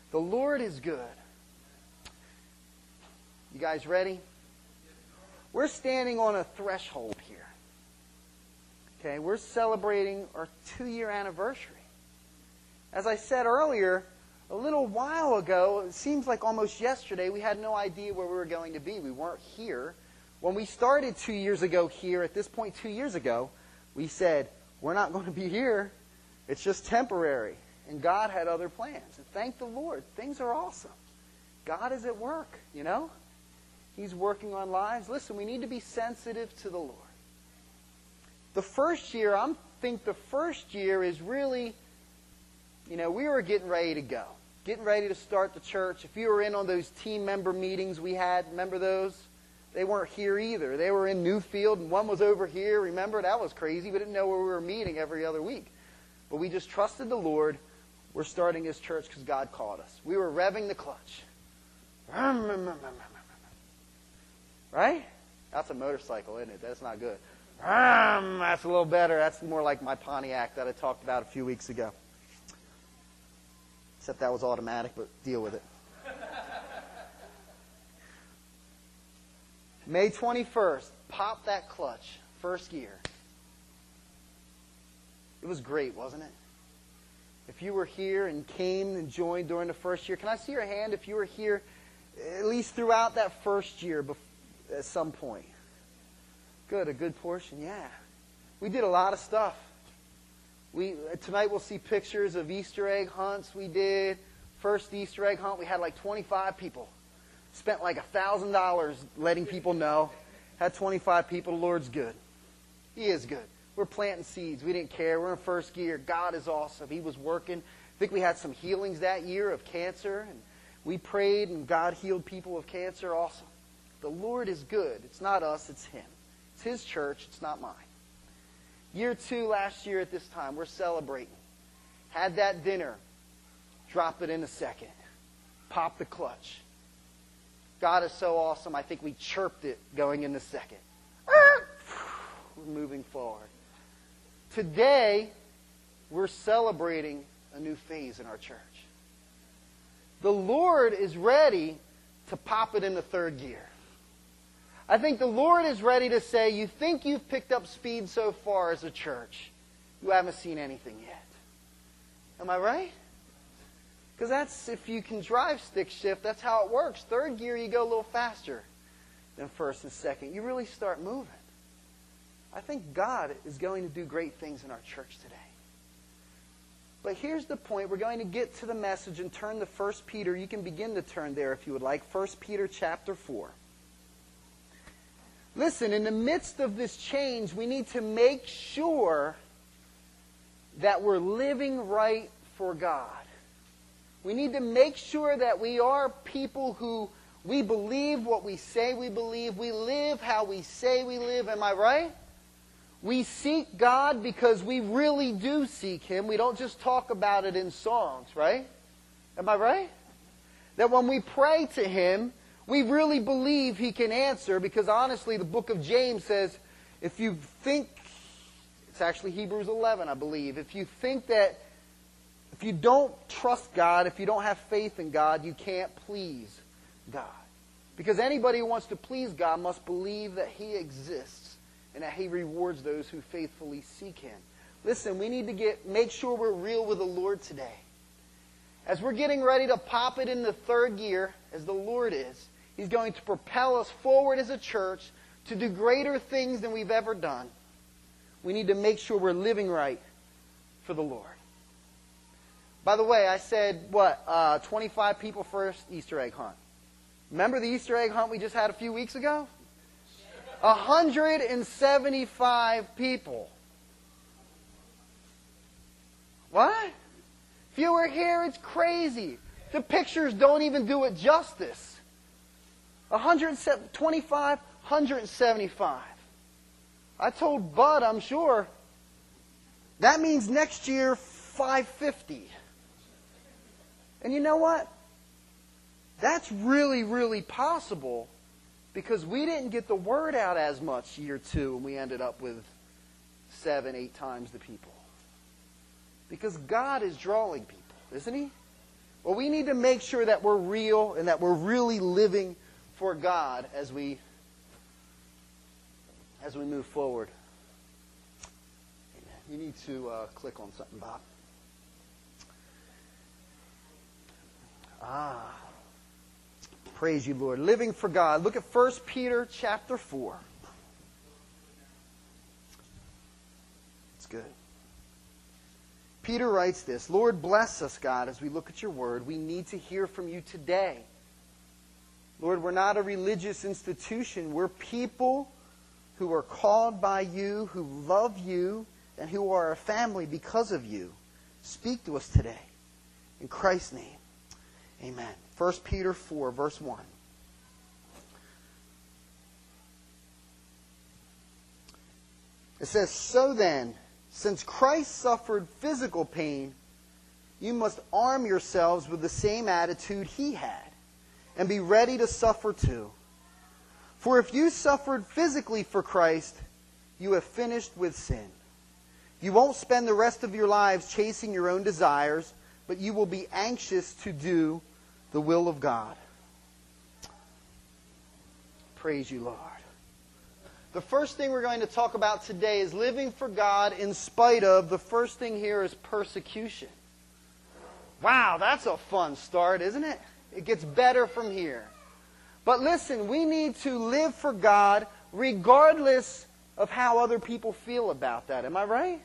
The Lord is good. You guys ready? We're standing on a threshold here. Okay, we're celebrating our 2-year anniversary. As I said earlier, a little while ago, it seems like almost yesterday, we had no idea where we were going to be. We weren't here. When we started 2 years ago here, at this point 2 years ago, we said, we're not going to be here. It's just temporary. And God had other plans. And thank the Lord, things are awesome. God is at work, you know? He's working on lives. Listen, we need to be sensitive to the Lord. The first year, I think the first year is really, we were getting ready to go. Getting ready to start the church. If you were in on those team member meetings we had, remember those? They weren't here either. They were in Newfield, and one was over here. Remember? That was crazy. We didn't know where we were meeting every other week. But we just trusted the Lord. We're starting this church because God called us. We were revving the clutch. Right? That's a motorcycle, isn't it? That's not good. That's a little better. That's more like my Pontiac that I talked about a few weeks ago. Except that was automatic, but deal with it. May 21st, pop that clutch. First year. It was great, wasn't it? If you were here and came and joined during the first year, can I see your hand if you were here at least throughout that first year at some point? Good, a good portion, yeah. We did a lot of stuff. Tonight we'll see pictures of Easter egg hunts we did. First Easter egg hunt, we had like 25 people. Spent like $1,000 letting people know. Had 25 people. The Lord's good. He is good. We're planting seeds. We didn't care. We're in first gear. God is awesome. He was working. I think we had some healings that year of cancer. And we prayed and God healed people of cancer. Awesome. The Lord is good. It's not us. It's Him. It's His church. It's not mine. Year 2 last year at this time, we're celebrating. Had that dinner. Drop it in a second. Pop the clutch. God is so awesome. I think we chirped it going in the second. We're moving forward. Today, we're celebrating a new phase in our church. The Lord is ready to pop it in the third gear. I think the Lord is ready to say, you think you've picked up speed so far as a church. You haven't seen anything yet. Am I right? Because that's, if you can drive stick shift, that's how it works. Third gear, you go a little faster than first and second. You really start moving. I think God is going to do great things in our church today. But here's the point. We're going to get to the message and turn to 1 Peter. You can begin to turn there if you would like. 1 Peter chapter 4. Listen, in the midst of this change, we need to make sure that we're living right for God. We need to make sure that we are people who we believe what we say we believe. We live how we say we live. Am I right? We seek God because we really do seek Him. We don't just talk about it in songs, right? Am I right? That when we pray to Him, we really believe He can answer, because honestly, the book of James says, if you think, it's actually Hebrews 11, I believe, if you think that, if you don't trust God, if you don't have faith in God, you can't please God. Because anybody who wants to please God must believe that He exists and that He rewards those who faithfully seek Him. Listen, we need to make sure we're real with the Lord today. As we're getting ready to pop it in the third gear, as the Lord is, He's going to propel us forward as a church to do greater things than we've ever done. We need to make sure we're living right for the Lord. By the way, I said, 25 people first Easter egg hunt. Remember the Easter egg hunt we just had a few weeks ago? 175 people. What? If you were here, it's crazy. The pictures don't even do it justice. 125, 175. I told Bud, I'm sure, that means next year, 550. And you know what? That's really, really possible, because we didn't get the word out as much year 2, and we ended up with 7, 8 times the people. Because God is drawing people, isn't He? Well, we need to make sure that we're real and that we're really living for God as we move forward. Amen. You need to click on something, Bob. Praise you, Lord. Living for God. Look at 1 Peter chapter 4. It's good. Peter writes this, Lord, bless us, God, as we look at your word. We need to hear from you today. Lord, we're not a religious institution. We're people who are called by you, who love you, and who are a family because of you. Speak to us today. In Christ's name, amen. 1 Peter 4, verse 1. It says, so then, since Christ suffered physical pain, you must arm yourselves with the same attitude he had, and be ready to suffer too. For if you suffered physically for Christ, you have finished with sin. You won't spend the rest of your lives chasing your own desires, but you will be anxious to do the will of God. Praise you, Lord. The first thing we're going to talk about today is living for God in spite of. The first thing here is persecution. Wow, that's a fun start, isn't it? It gets better from here. But listen, we need to live for God regardless of how other people feel about that. Am I right?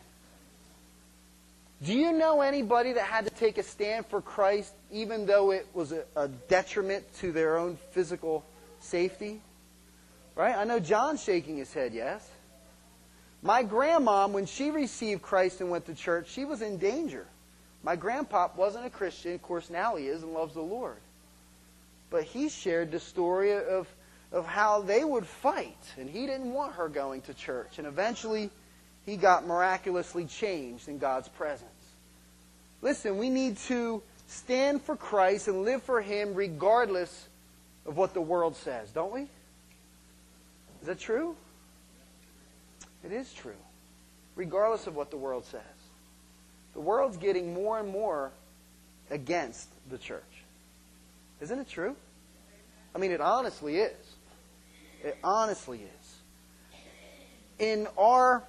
Do you know anybody that had to take a stand for Christ even though it was a detriment to their own physical safety? Right? I know John's shaking his head, yes. My grandma, when she received Christ and went to church, she was in danger. My grandpa wasn't a Christian. Of course, now he is and loves the Lord. But he shared the story of how they would fight. And he didn't want her going to church. And eventually, he got miraculously changed in God's presence. Listen, we need to stand for Christ and live for Him regardless of what the world says, don't we? Is that true? It is true. Regardless of what the world says. The world's getting more and more against the church. Isn't it true? I mean, it honestly is. It honestly is. In our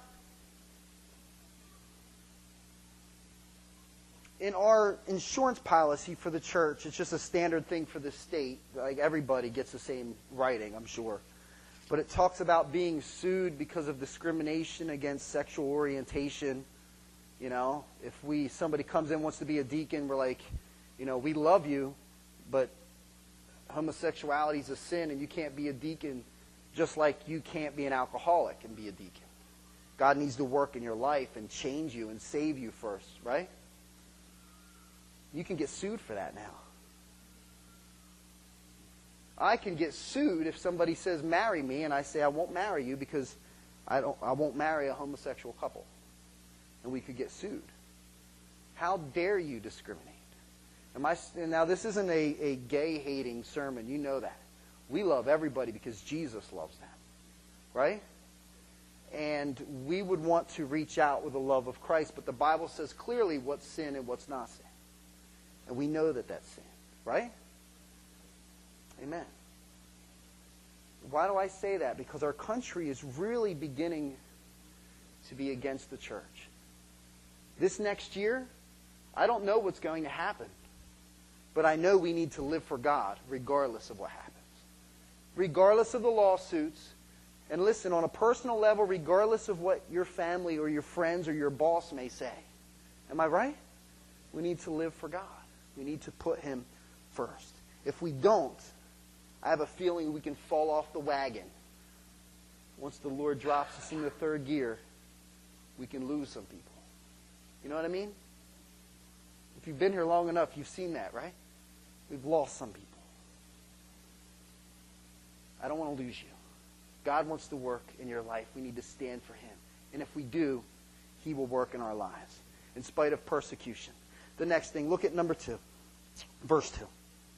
insurance policy for the church, it's just a standard thing for the state. Like everybody gets the same writing, I'm sure. But it talks about being sued because of discrimination against sexual orientation. You know, if somebody comes in and wants to be a deacon, we're like, you know, we love you, but homosexuality is a sin and you can't be a deacon just like you can't be an alcoholic and be a deacon. God needs to work in your life and change you and save you first, right? You can get sued for that now. I can get sued if somebody says, marry me, and I say, I won't marry you because I won't marry a homosexual couple. And we could get sued. How dare you discriminate? Now, this isn't a gay-hating sermon. You know that. We love everybody because Jesus loves them. Right? And we would want to reach out with the love of Christ, but the Bible says clearly what's sin and what's not sin. And we know that that's sin. Right? Amen. Why do I say that? Because our country is really beginning to be against the church. This next year, I don't know what's going to happen. But I know we need to live for God regardless of what happens. Regardless of the lawsuits. And listen, on a personal level, regardless of what your family or your friends or your boss may say. Am I right? We need to live for God. We need to put Him first. If we don't, I have a feeling we can fall off the wagon. Once the Lord drops us in the third gear, we can lose some people. You know what I mean? If you've been here long enough, you've seen that, right? We've lost some people. I don't want to lose you. God wants to work in your life. We need to stand for Him. And if we do, He will work in our lives, in spite of persecution. The next thing, look at number 2, verse 2.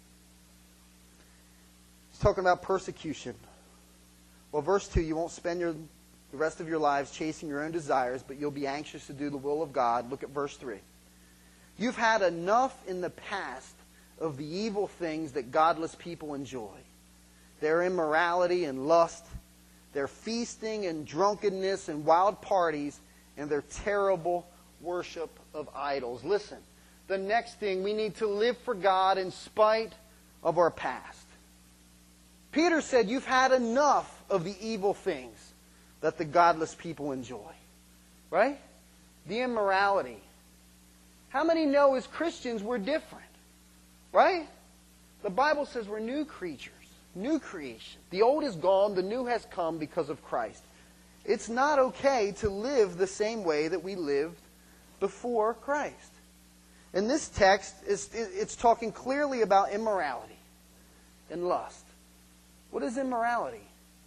He's talking about persecution. Well, verse 2, you won't spend the rest of your lives chasing your own desires, but you'll be anxious to do the will of God. Look at verse 3. You've had enough in the past of the evil things that godless people enjoy. Their immorality and lust, their feasting and drunkenness and wild parties, and their terrible worship of idols. Listen, the next thing, we need to live for God in spite of our past. Peter said, you've had enough of the evil things that the godless people enjoy. Right? The immorality. How many know as Christians we're different? Right? The Bible says we're new creatures, new creation. The old is gone, the new has come because of Christ. It's not okay to live the same way that we lived before Christ. In this text, it's talking clearly about immorality and lust. What is immorality?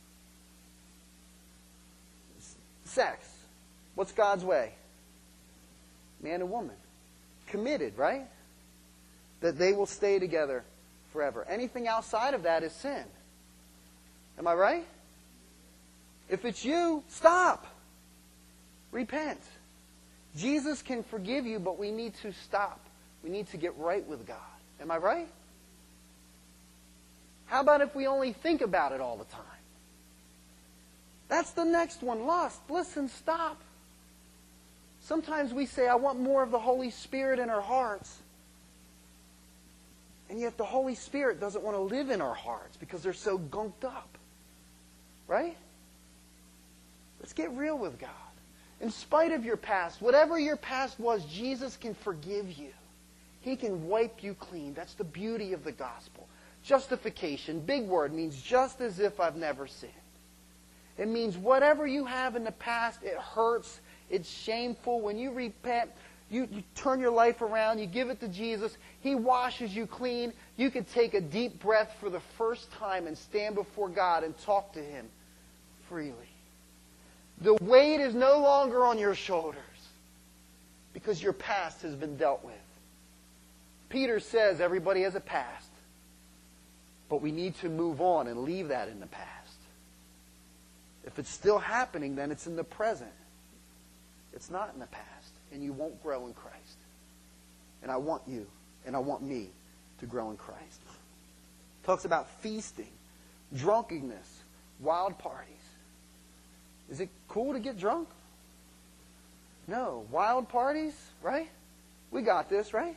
Sex. What's God's way? Man and woman. Committed, right? That they will stay together forever. Anything outside of that is sin. Am I right? If it's you, stop. Repent. Jesus can forgive you, but we need to stop. We need to get right with God. Am I right? How about if we only think about it all the time? That's the next one, lust. Listen, stop. Sometimes we say, I want more of the Holy Spirit in our hearts. And yet the Holy Spirit doesn't want to live in our hearts because they're so gunked up. Right? Let's get real with God. In spite of your past, whatever your past was, Jesus can forgive you. He can wipe you clean. That's the beauty of the gospel. Justification, big word, means just as if I've never sinned. It means whatever you have in the past, it hurts, it's shameful. When you repent, you turn your life around, you give it to Jesus, He washes you clean. You can take a deep breath for the first time and stand before God and talk to Him freely. The weight is no longer on your shoulders because your past has been dealt with. Peter says everybody has a past, but we need to move on and leave that in the past. If it's still happening, then it's in the present. It's not in the past, and you won't grow in Christ. And I want you, and I want me to grow in Christ. Talks about feasting, drunkenness, wild parties. Is it cool to get drunk? No. Wild parties, right? We got this, right?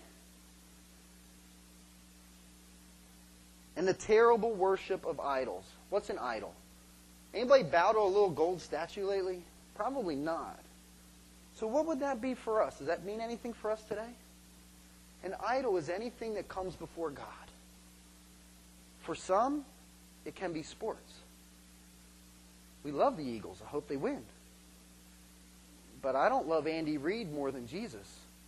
And the terrible worship of idols. What's an idol? Anybody bow to a little gold statue lately? Probably not. So what would that be for us? Does that mean anything for us today? An idol is anything that comes before God. For some, it can be sports. We love the Eagles. I hope they win. But I don't love Andy Reid more than Jesus.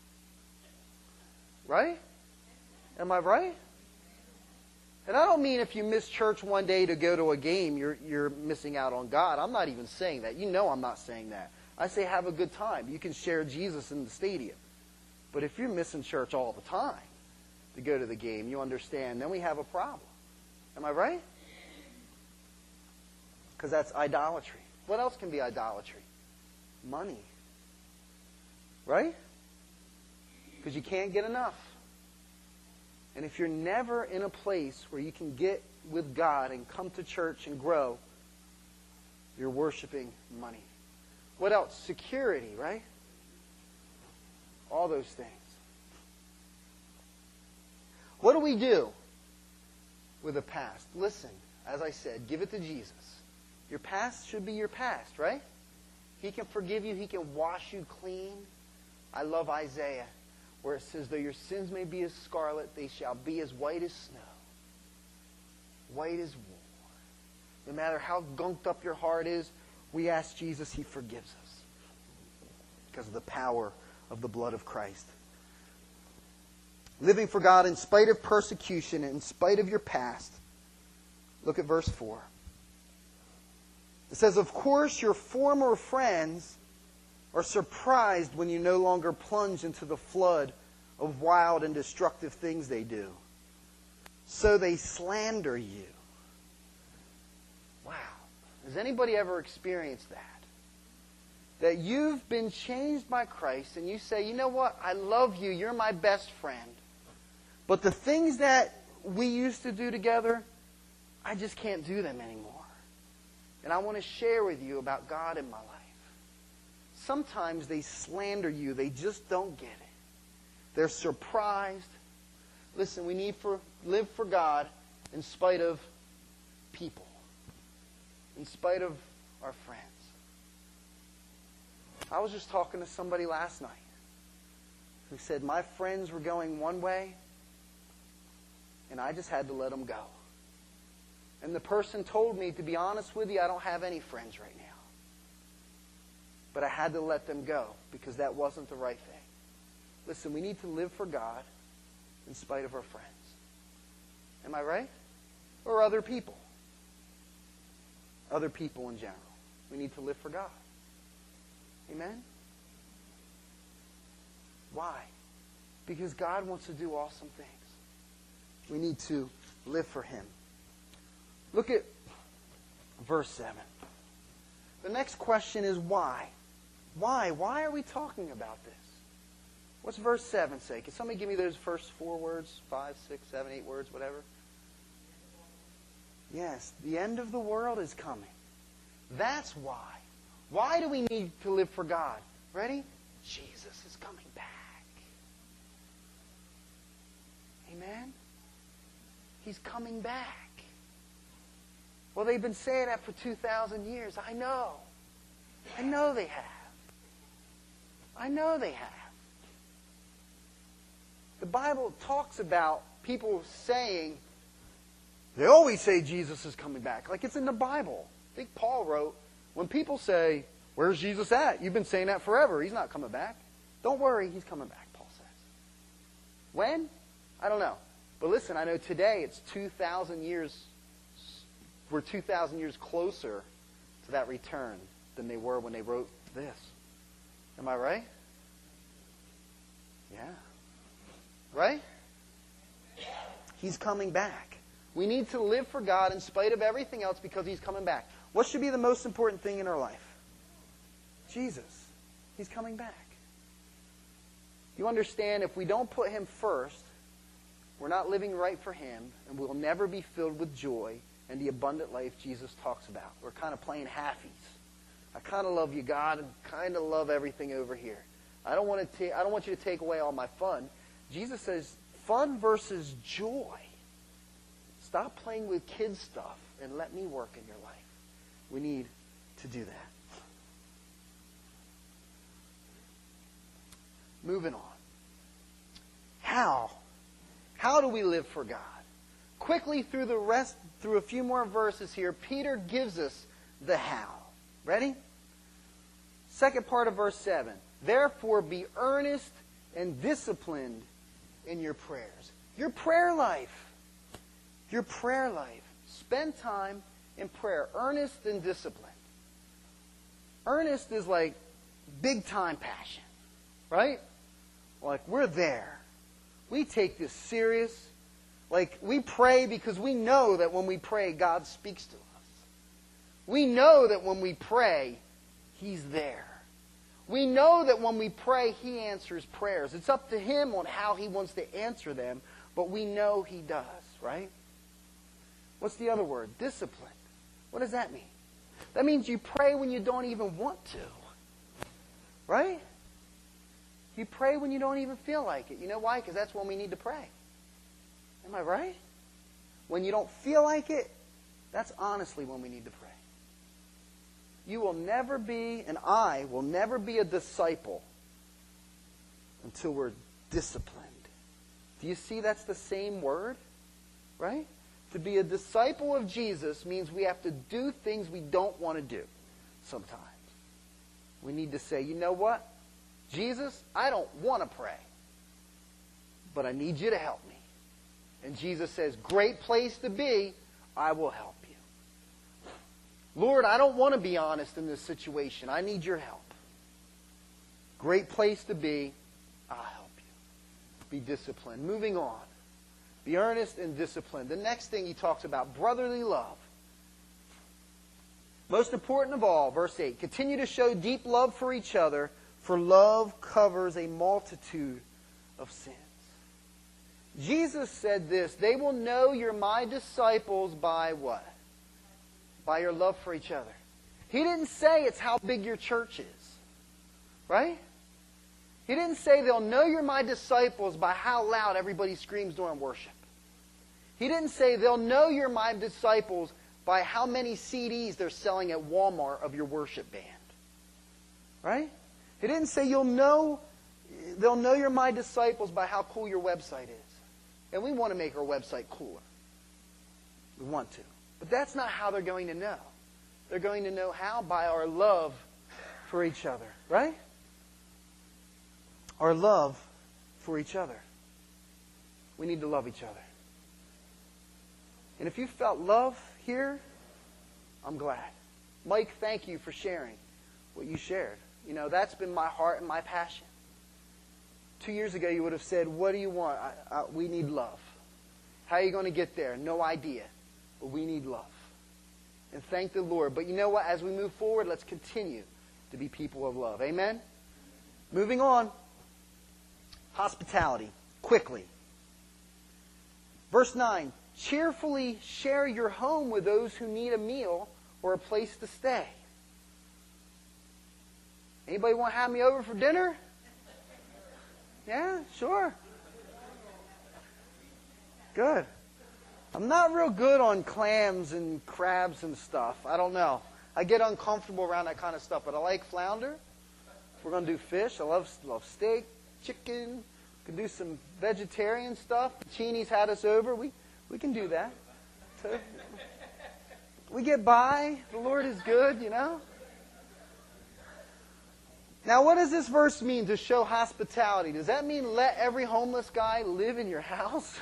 Right? Am I right? And I don't mean if you miss church one day to go to a game, you're missing out on God. I'm not even saying that. You know I'm not saying that. I say have a good time. You can share Jesus in the stadium. But if you're missing church all the time to go to the game, you understand, then we have a problem. Am I right? Because that's idolatry. What else can be idolatry? Money. Right? Because you can't get enough. And if you're never in a place where you can get with God and come to church and grow, you're worshiping money. What else? Security, right? All those things. What do we do with the past? Listen, as I said, give it to Jesus. Your past should be your past, right? He can forgive you. He can wash you clean. I love Isaiah, where it says, though your sins may be as scarlet, they shall be as white as snow. White as wool. No matter how gunked up your heart is, we ask Jesus, He forgives us. Because of the power of the blood of Christ. Living for God in spite of persecution and in spite of your past. Look at verse 4. It says, of course your former friends are surprised when you no longer plunge into the flood of wild and destructive things they do. So they slander you. Wow. Has anybody ever experienced that? That you've been changed by Christ and you say, you know what? I love you. You're my best friend. But the things that we used to do together, I just can't do them anymore. And I want to share with you about God in my life. Sometimes they slander you. They just don't get it. They're surprised. Listen, we need to live for God in spite of people. In spite of our friends. I was just talking to somebody last night who said my friends were going one way and I just had to let them go. And the person told me, to be honest with you, I don't have any friends right now. But I had to let them go because that wasn't the right thing. Listen, we need to live for God in spite of our friends. Am I right? Or other people. Other people in general. We need to live for God. Amen? Why? Because God wants to do awesome things. We need to live for Him. Look at verse 7. The next question is why? Why? Why are we talking about this? What's verse 7 say? Can somebody give me those first 4 words? 5, 6, 7, 8 words, whatever? Yes, the end of the world is coming. That's why. Why do we need to live for God? Ready? Jesus is coming back. Amen? He's coming back. Well, they've been saying that for 2,000 years. I know. I know they have. I know they have. The Bible talks about people saying, they always say Jesus is coming back. Like it's in the Bible. I think Paul wrote, when people say, where's Jesus at? You've been saying that forever. He's not coming back. Don't worry, He's coming back, Paul says. When? I don't know. But listen, I know today it's 2,000 years, we're 2,000 years closer to that return than they were when they wrote this. Am I right? Yeah. Right? He's coming back. We need to live for God in spite of everything else because He's coming back. What should be the most important thing in our life? Jesus. He's coming back. You understand, if we don't put Him first, we're not living right for Him, and we'll never be filled with joy and the abundant life Jesus talks about. We're kind of playing halfies. I kind of love you, God, and kind of love everything over here. I don't want you to take away all my fun. Jesus says, fun versus joy. Stop playing with kids' stuff and let me work in your life. We need to do that. Moving on. How? How do we live for God? Quickly through a few more verses here, Peter gives us the how. Ready? Second part of verse 7. Therefore be earnest and disciplined in your prayers. Your prayer life. Your prayer life. Spend time in prayer. Earnest and disciplined. Earnest is like big time passion. Right? Like we're there. We take this serious. Like we pray because we know that when we pray, God speaks to us. We know that when we pray, He's there. We know that when we pray, He answers prayers. It's up to Him on how He wants to answer them, but we know He does, right? What's the other word? Discipline. What does that mean? That means you pray when you don't even want to. Right? You pray when you don't even feel like it. You know why? Because that's when we need to pray. Am I right? When you don't feel like it, that's honestly when we need to pray. You will never be, and I will never be a disciple until we're disciplined. Do you see that's the same word? Right? To be a disciple of Jesus means we have to do things we don't want to do sometimes. We need to say, you know what? Jesus, I don't want to pray, but I need you to help me. And Jesus says, great place to be, I will help you. Lord, I don't want to be honest in this situation. I need your help. Great place to be, I'll help you. Be disciplined. Moving on. Be earnest and disciplined. The next thing he talks about, brotherly love. Most important of all, verse 8, continue to show deep love for each other, for love covers a multitude of sins. Jesus said this, they will know you're my disciples by what? By your love for each other. He didn't say it's how big your church is. Right? He didn't say they'll know you're my disciples by how loud everybody screams during worship. He didn't say they'll know you're my disciples by how many CDs they're selling at Walmart of your worship band. Right? He didn't say they'll know you're my disciples by how cool your website is. And we want to make our website cooler. We want to. But that's not how they're going to know. They're going to know how? By our love for each other. Right? Our love for each other. We need to love each other. And if you felt love here, I'm glad. Mike, thank you for sharing what you shared. You know, that's been my heart and my passion. 2 years ago, you would have said, what do you want? We need love. How are you going to get there? No idea. But we need love. And thank the Lord. But you know what? As we move forward, let's continue to be people of love. Amen? Moving on. Hospitality. Quickly. Verse 9. Cheerfully share your home with those who need a meal or a place to stay. Anybody want to have me over for dinner? Yeah, sure. Good. I'm not real good on clams and crabs and stuff. I don't know. I get uncomfortable around that kind of stuff, but I like flounder. We're going to do fish. I love steak, chicken. We can do some vegetarian stuff. Chini's had us over. We can do that. So, we get by. The Lord is good, you know. Now, what does this verse mean to show hospitality? Does that mean let every homeless guy live in your house?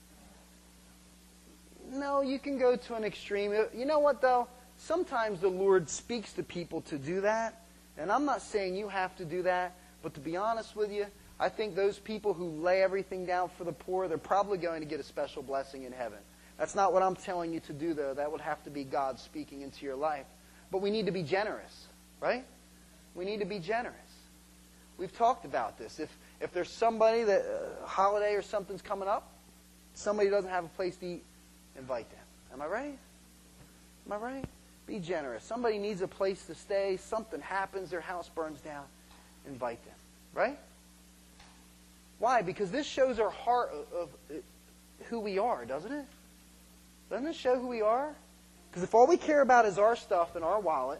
No, you can go to an extreme. You know what, though? Sometimes the Lord speaks to people to do that. And I'm not saying you have to do that. But to be honest with you, I think those people who lay everything down for the poor, they're probably going to get a special blessing in heaven. That's not what I'm telling you to do, though. That would have to be God speaking into your life. But we need to be generous, right? We need to be generous. We've talked about this. If there's somebody that a holiday or something's coming up, somebody doesn't have a place to eat, invite them. Am I right? Am I right? Be generous. Somebody needs a place to stay. Something happens. Their house burns down. Invite them. Right? Why? Because this shows our heart of who we are, doesn't it? Doesn't it show who we are? Because if all we care about is our stuff and our wallet,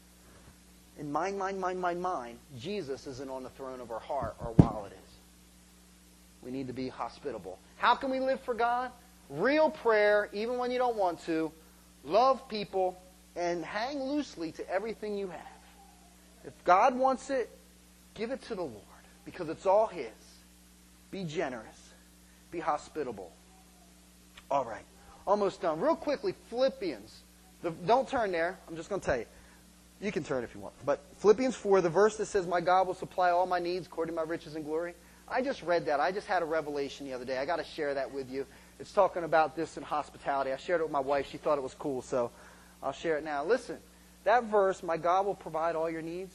and mine, Jesus isn't on the throne of our heart, our wallet is. We need to be hospitable. How can we live for God? Real prayer, even when you don't want to. Love people, and hang loosely to everything you have. If God wants it, give it to the Lord, because it's all His. Be generous. Be hospitable. All right. Almost done. Real quickly, Philippians. Don't turn there. I'm just going to tell you. You can turn if you want. But Philippians 4, the verse that says, my God will supply all my needs according to my riches and glory. I just read that. I just had a revelation the other day. I got to share that with you. It's talking about this in hospitality. I shared it with my wife. She thought it was cool, so I'll share it now. Listen, that verse, my God will provide all your needs,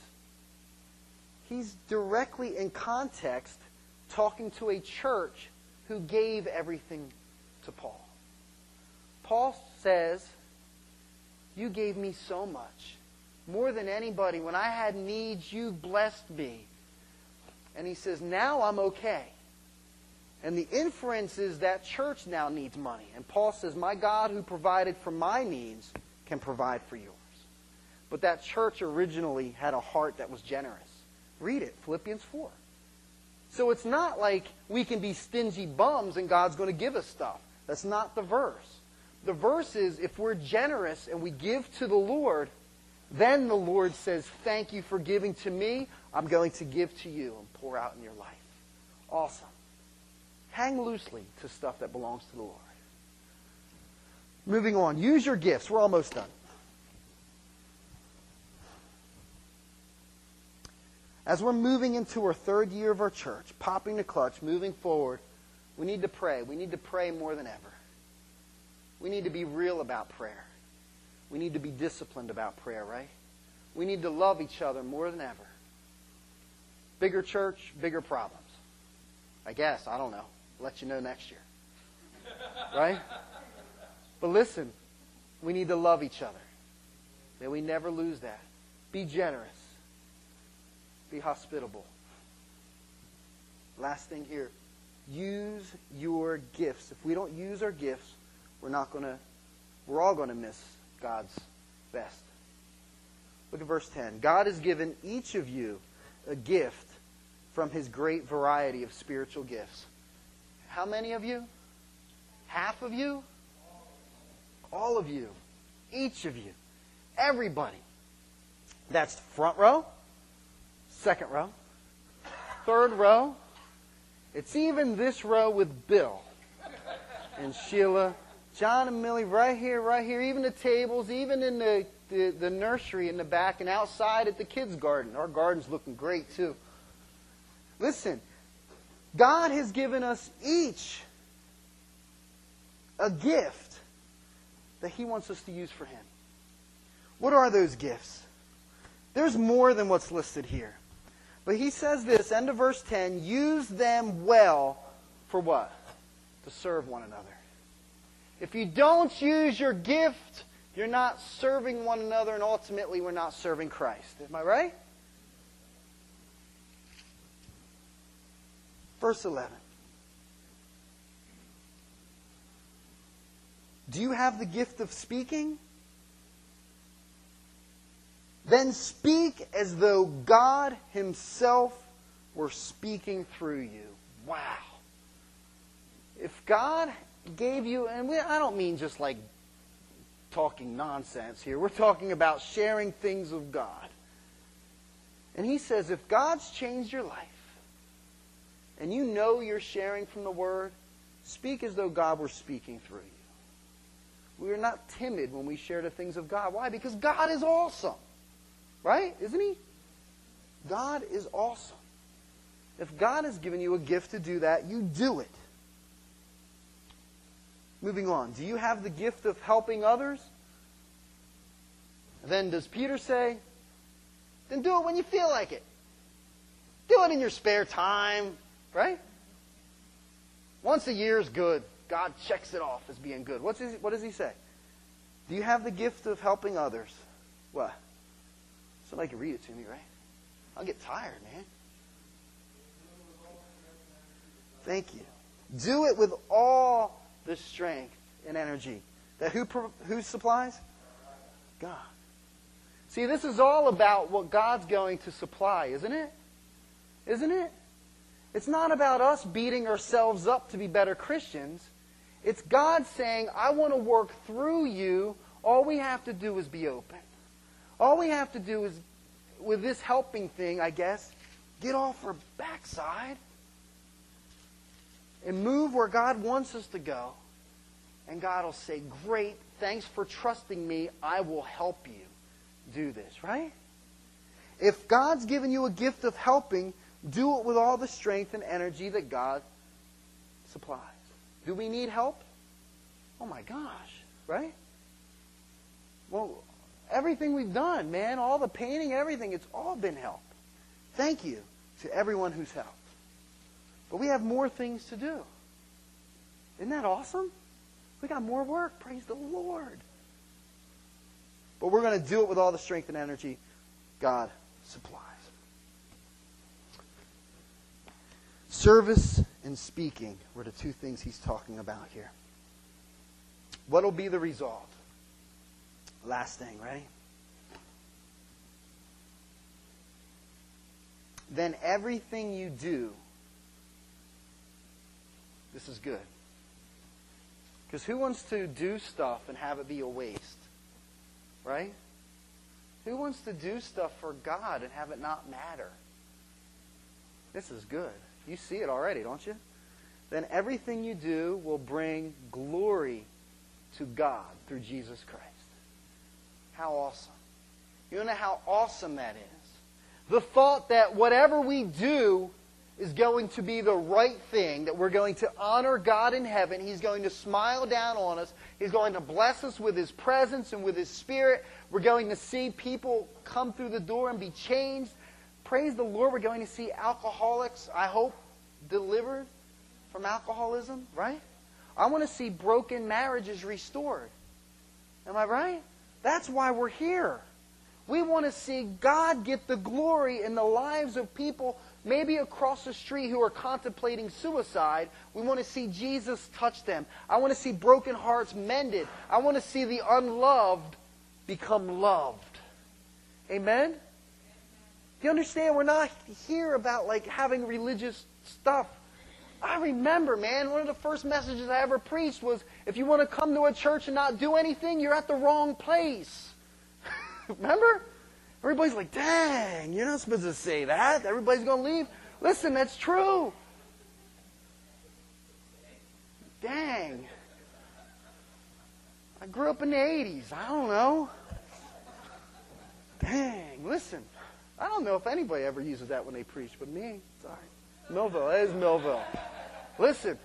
he's directly in context talking to a church who gave everything to Paul. Paul says, you gave me so much. More than anybody. When I had needs, you blessed me. And he says, now I'm okay. And the inference is that church now needs money. And Paul says, my God who provided for my needs can provide for yours. But that church originally had a heart that was generous. Read it, Philippians 4. So it's not like we can be stingy bums and God's going to give us stuff. That's not the verse. The verse is, if we're generous and we give to the Lord, then the Lord says, thank you for giving to me. I'm going to give to you and pour out in your life. Awesome. Hang loosely to stuff that belongs to the Lord. Moving on. Use your gifts. We're almost done. As we're moving into our third year of our church, popping the clutch, moving forward, we need to pray. We need to pray more than ever. We need to be real about prayer. We need to be disciplined about prayer, right? We need to love each other more than ever. Bigger church, bigger problems. I guess. I don't know. let you know next year. Right? But listen, we need to love each other. May we never lose that. Be generous. Be hospitable. Last thing here. Use your gifts. If we don't use our gifts, we're all going to miss God's best. Look at verse 10. God has given each of you a gift from His great variety of spiritual gifts. How many of you? Half of you? All of you. Each of you. Everybody. That's the front row, second row, third row. It's even this row with Bill and Sheila, John and Millie, right here, even the tables, even in the nursery in the back and outside at the kids' garden. Our garden's looking great too. Listen, God has given us each a gift that He wants us to use for Him. What are those gifts? There's more than what's listed here. But He says this, end of verse 10, use them well for what? To serve one another. If you don't use your gift, you're not serving one another, and ultimately we're not serving Christ. Am I right? Verse 11. Do you have the gift of speaking? Then speak as though God Himself were speaking through you. Wow. If God gave you, and I don't mean just like talking nonsense here. We're talking about sharing things of God. And He says, if God's changed your life, and you know you're sharing from the Word, speak as though God were speaking through you. We are not timid when we share the things of God. Why? Because God is awesome. Right? Isn't He? God is awesome. If God has given you a gift to do that, you do it. Moving on. Do you have the gift of helping others? Then does Peter say, then do it when you feel like it. Do it in your spare time. Right? Once a year is good. God checks it off as being good. What does He say? Do you have the gift of helping others? What? Somebody can read it to me, right? I'll get tired, man. Thank you. Do it with all the strength and energy. That who supplies? God. See, this is all about what God's going to supply, isn't it? Isn't it? It's not about us beating ourselves up to be better Christians. It's God saying, I want to work through you. All we have to do is be open. All we have to do is, with this helping thing, I guess, get off our backside and move where God wants us to go. And God will say, great, thanks for trusting me. I will help you do this, right? If God's given you a gift of helping, do it with all the strength and energy that God supplies. Do we need help? Oh my gosh, right? Well, everything we've done, man, all the painting, everything, it's all been help. Thank you to everyone who's helped. But we have more things to do. Isn't that awesome? We got more work. Praise the Lord. But we're going to do it with all the strength and energy God supplies. Service and speaking were the two things he's talking about here. What will be the result? Last thing, ready? Then everything you do, this is good. Because who wants to do stuff and have it be a waste? Right? Who wants to do stuff for God and have it not matter? This is good. You see it already, don't you? Then everything you do will bring glory to God through Jesus Christ. How awesome. You know how awesome that is? The thought that whatever we do is going to be the right thing, that we're going to honor God in heaven. He's going to smile down on us. He's going to bless us with His presence and with His Spirit. We're going to see people come through the door and be changed. Praise the Lord, we're going to see alcoholics, I hope, delivered from alcoholism, right? I want to see broken marriages restored. Am I right? That's why we're here. We want to see God get the glory in the lives of people maybe across the street who are contemplating suicide. We want to see Jesus touch them. I want to see broken hearts mended. I want to see the unloved become loved. Amen? Do you understand? We're not here about like having religious stuff. I remember, man, one of the first messages I ever preached was, if you want to come to a church and not do anything, you're at the wrong place. Remember? Everybody's like, dang, you're not supposed to say that. Everybody's going to leave. Listen, that's true. Dang. I grew up in the 80s. I don't know. Dang, listen. I don't know if anybody ever uses that when they preach, but me, sorry. Millville, that is Millville. Listen.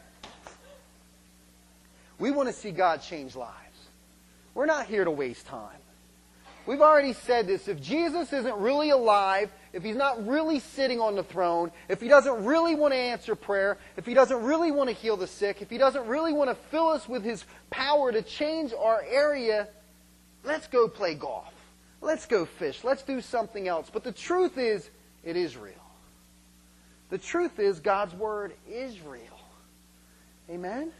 We want to see God change lives. We're not here to waste time. We've already said this. If Jesus isn't really alive, if He's not really sitting on the throne, if He doesn't really want to answer prayer, if He doesn't really want to heal the sick, if He doesn't really want to fill us with His power to change our area, let's go play golf. Let's go fish. Let's do something else. But the truth is, it is real. The truth is, God's Word is real. Amen?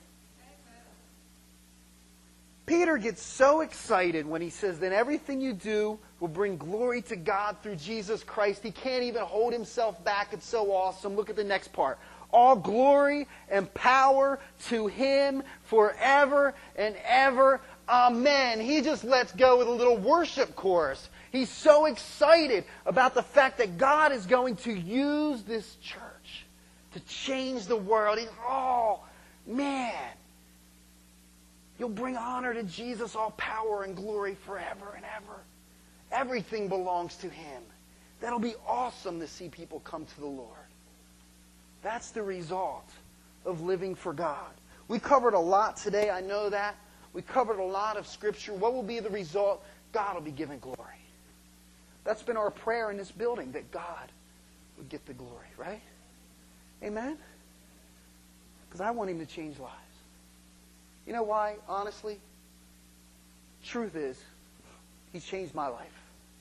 Peter gets so excited when he says, then everything you do will bring glory to God through Jesus Christ. He can't even hold himself back. It's so awesome. Look at the next part. All glory and power to Him forever and ever. Amen. He just lets go with a little worship chorus. He's so excited about the fact that God is going to use this church to change the world. He's, oh, man. You'll bring honor to Jesus, all power and glory forever and ever. Everything belongs to Him. That'll be awesome to see people come to the Lord. That's the result of living for God. We covered a lot today, I know that. We covered a lot of Scripture. What will be the result? God will be given glory. That's been our prayer in this building, that God would get the glory, right? Amen? Because I want Him to change lives. You know why, honestly? Truth is, He's changed my life.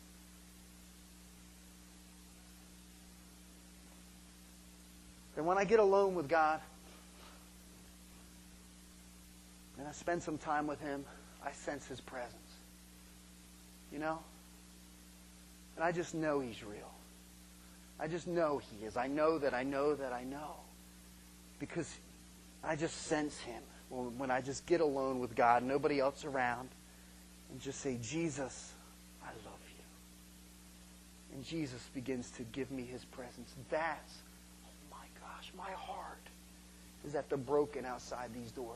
And when I get alone with God, and I spend some time with Him, I sense His presence. You know? And I just know He's real. I just know He is. I know that I know that I know. Because I just sense Him. When I just get alone with God, nobody else around, and just say, Jesus, I love you. And Jesus begins to give me His presence. That's, oh my gosh, my heart is at the broken outside these doors.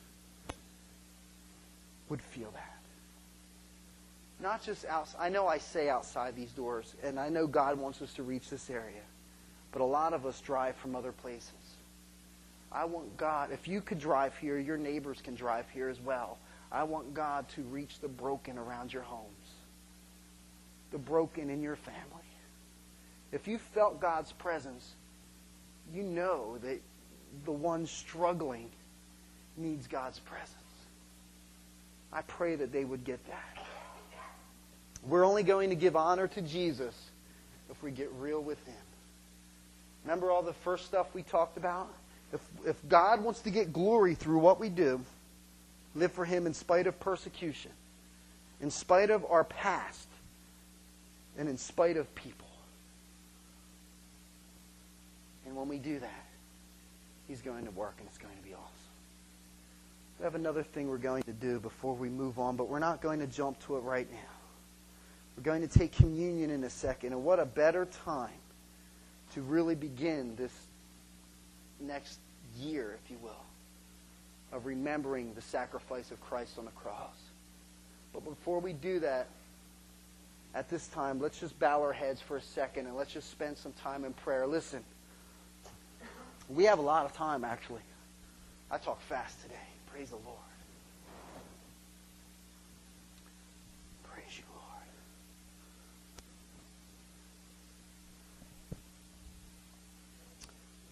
Would feel that. Not just outside. I know I say outside these doors, and I know God wants us to reach this area. But a lot of us drive from other places. I want God, if you could drive here, your neighbors can drive here as well. I want God to reach the broken around your homes. The broken in your family. If you felt God's presence, you know that the one struggling needs God's presence. I pray that they would get that. We're only going to give honor to Jesus if we get real with Him. Remember all the first stuff we talked about? If God wants to get glory through what we do, live for Him in spite of persecution, in spite of our past, and in spite of people. And when we do that, He's going to work and it's going to be awesome. We have another thing we're going to do before we move on, but we're not going to jump to it right now. We're going to take communion in a second, and what a better time to really begin this next year, if you will, of remembering the sacrifice of Christ on the cross. But before we do that, at this time, let's just bow our heads for a second and let's just spend some time in prayer. Listen, we have a lot of time, actually. I talk fast today. Praise the Lord. Praise you, Lord.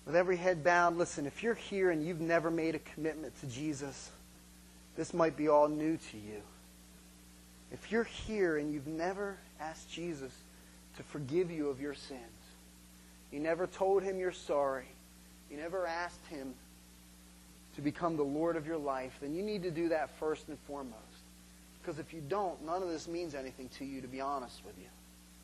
With every head bowed, listen, if you're here and you've never made a commitment to Jesus, this might be all new to you. If you're here and you've never asked Jesus to forgive you of your sins, you never told Him you're sorry, you never asked Him to become the Lord of your life, then you need to do that first and foremost. Because if you don't, none of this means anything to you, to be honest with you.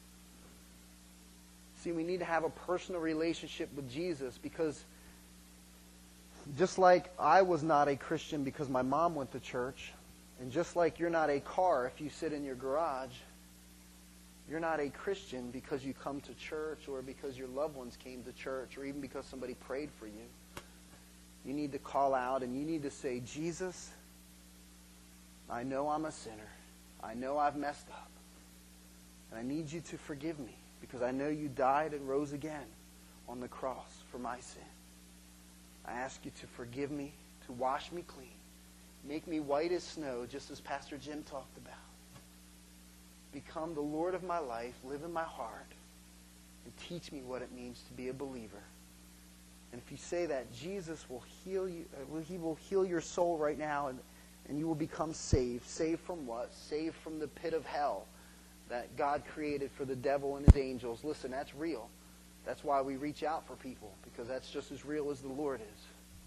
See, we need to have a personal relationship with Jesus, because just like I was not a Christian because my mom went to church, and just like you're not a car if you sit in your garage, you're not a Christian because you come to church or because your loved ones came to church or even because somebody prayed for you. You need to call out and you need to say, Jesus, I know I'm a sinner. I know I've messed up. And I need you to forgive me because I know you died and rose again on the cross for my sin. I ask you to forgive me, to wash me clean. Make me white as snow, just as Pastor Jim talked about. Become the Lord of my life, live in my heart, and teach me what it means to be a believer. And if you say that, Jesus will heal you. He will heal your soul right now, and you will become saved. Saved from what? Saved from the pit of hell that God created for the devil and his angels. Listen, that's real. That's why we reach out for people, because that's just as real as the Lord is.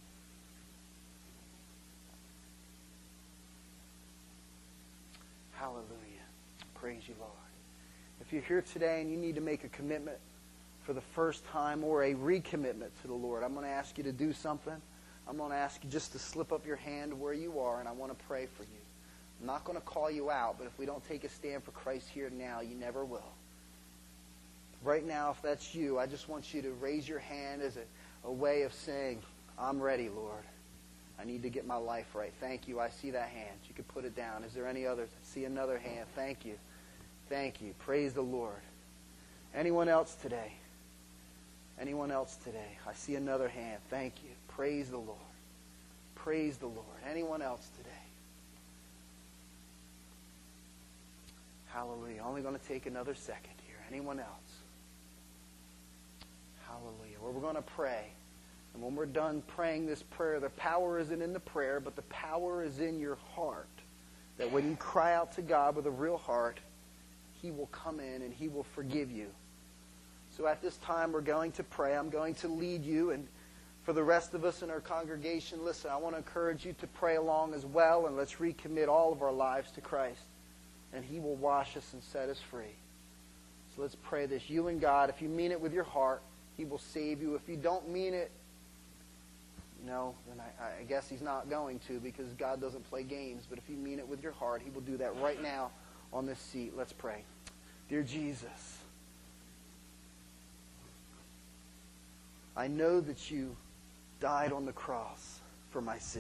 Hallelujah. Praise you, Lord. If you're here today and you need to make a commitment for the first time or a recommitment to the Lord, I'm going to ask you to do something. I'm going to ask you just to slip up your hand where you are, and I want to pray for you. I'm not going to call you out, but if we don't take a stand for Christ here now, you never will. Right now, if that's you, I just want you to raise your hand as a way of saying, I'm ready, Lord. I need to get my life right. Thank you. I see that hand. You can put it down. Is there any others? I see another hand. Thank you. Thank you. Praise the Lord. Anyone else today? Anyone else today? I see another hand. Thank you. Praise the Lord. Praise the Lord. Anyone else today? Hallelujah. Only going to take another second here. Anyone else? Hallelujah. Well, we're going to pray. And when we're done praying this prayer, the power isn't in the prayer, but the power is in your heart. That when you cry out to God with a real heart, He will come in and He will forgive you. So at this time, we're going to pray. I'm going to lead you. And for the rest of us in our congregation, listen, I want to encourage you to pray along as well. And let's recommit all of our lives to Christ. And He will wash us and set us free. So let's pray this. You and God, if you mean it with your heart, He will save you. If you don't mean it, then I guess He's not going to, because God doesn't play games. But if you mean it with your heart, He will do that right now on this seat. Let's pray. Dear Jesus, I know that you died on the cross for my sin.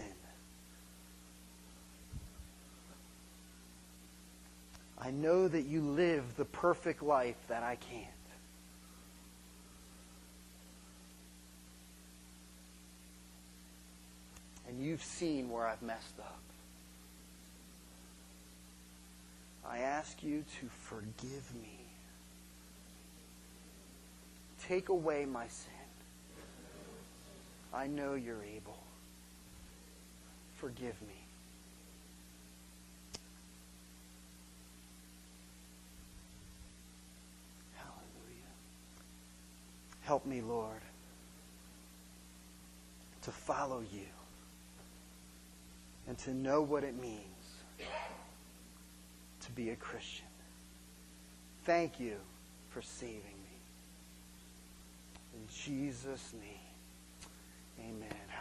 I know that you live the perfect life that I can't. And you've seen where I've messed up. I ask you to forgive me. Take away my sin. I know you're able. Forgive me. Hallelujah. Help me, Lord, to follow you and to know what it means to be a Christian. Thank you for saving me. In Jesus' name, amen.